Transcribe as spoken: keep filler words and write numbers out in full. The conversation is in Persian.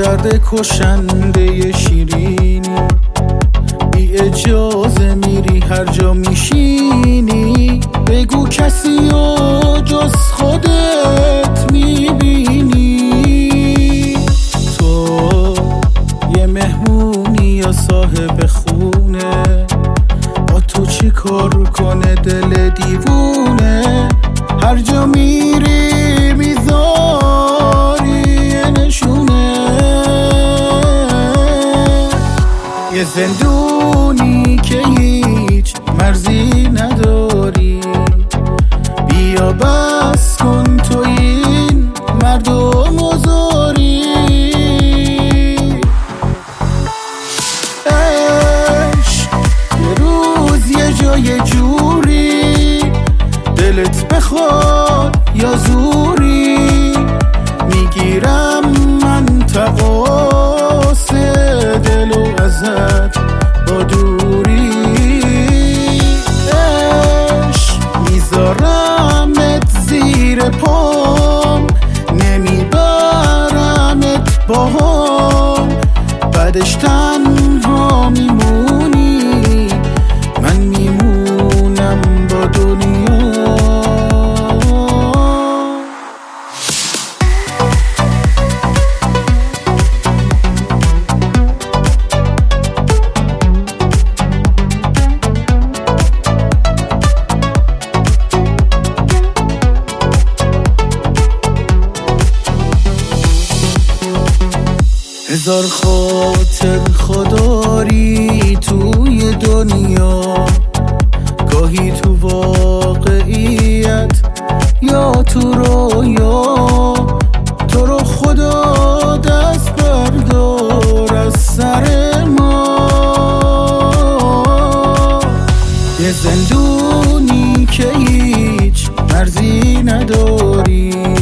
درد کشنده شیرینی، بی اجازه میری هر جا میشینی. بگو کسی و جز خودت میبینی؟ تو یه مهمونی یا صاحب خونه، با تو چی کار کنه دل دیوونه؟ هر جا میری میذاری نشونه، یه زندونی که هیچ مرزی نداری. بیا بس کن تو این مردم بزاری. عشق یه روز یه جای جوری، دلت بخواد یا زوری، میگیرم من تقاس دلو ازت با دوری. عشق میذارمت زیر پام، نمیبرمت باهام، بعدش تنها میمونی، من میمونم با دنیا. هزار خاطر خوداری توی دنیا، گاهی تو واقعیت یا تو رویا. تو رو خدا دست بردار از سر ما، یه زندونی که هیچ مرزی نداری.